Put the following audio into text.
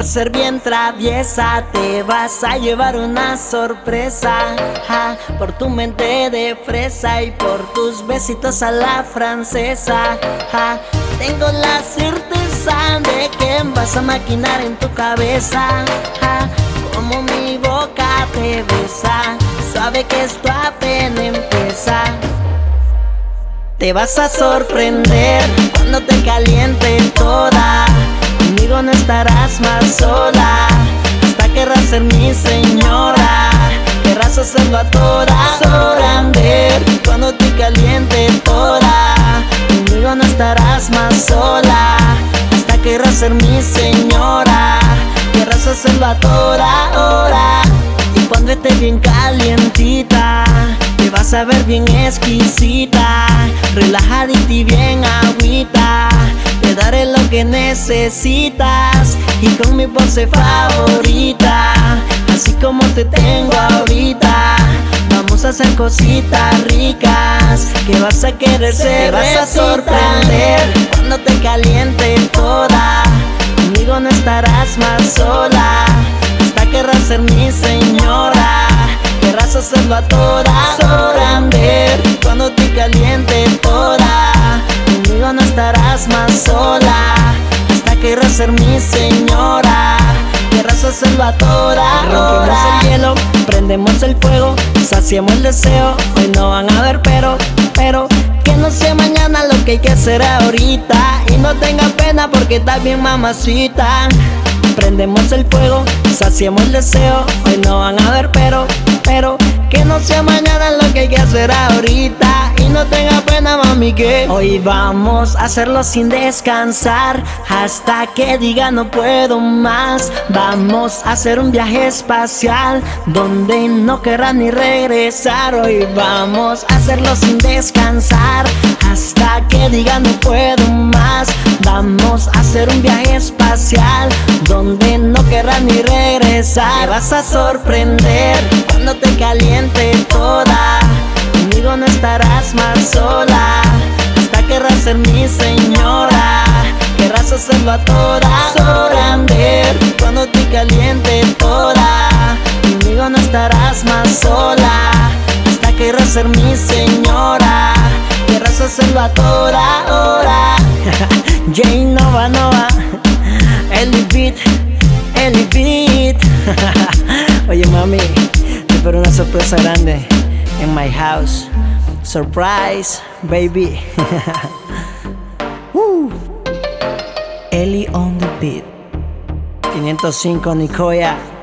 ser bien traviesa, te vas a llevar una sorpresa, ja, por tu mente de fresa y por tus besitos a la francesa, ja. Tengo la certeza de que vas a maquinar en tu cabeza, ja, como mi boca te besa, suave que esto apenas empieza. Te vas a sorprender cuando te caliente toda, conmigo no estarás más sola, hasta querrás ser mi señora, querrás hacerlo a toda hora. Cuando te caliente toda, conmigo no estarás más sola, hasta querrás ser mi señora, querrás hacerlo a toda hora. Y cuando esté bien calientita, te vas a ver bien exquisita, relajadita y bien agüita. Te daré lo que necesitas y con mi pose favorita, así como te tengo ahorita. Vamos a hacer cositas ricas que vas a querer ser. Te vas a sorprender cuando te caliente toda, conmigo no estarás más sola, hasta querrás ser mi señora, querrás hacerlo a toda hora. Cuando te caliente toda, conmigo no estarás más sola, hasta querrás ser mi señora, querrás hacerlo a toda hora. Rompemos el hielo, prendemos el fuego, saciemos el deseo. Hoy no van a ver pero que no sea mañana lo que hay que hacer ahorita. Y no tenga pena porque estás bien mamacita. Prendemos el fuego, saciemos el deseo. Hoy no van a ver pero que no sea mañana lo que hay que hacer ahorita. Y no tenga pena, mami, que hoy vamos a hacerlo sin descansar, hasta que diga no puedo más. Vamos a hacer un viaje espacial donde no querrás ni regresar. Hoy vamos a hacerlo sin descansar, hasta que diga no puedo más. Vamos a hacer un viaje espacial donde no querrás ni regresar. Te vas a sorprender cuando te caliente toda, conmigo no estarás más sola, hasta querrás ser mi señora, querrás hacerlo a toda hora. Cuando te caliente toda, conmigo no estarás más sola, hasta querrás ser mi señora, querrás hacerlo a toda hora. Jay Nova, Eli Beat. Oye mami, te espero una sorpresa grande en my house. Surprise, baby. Eli on the beat. 505 Nicoya.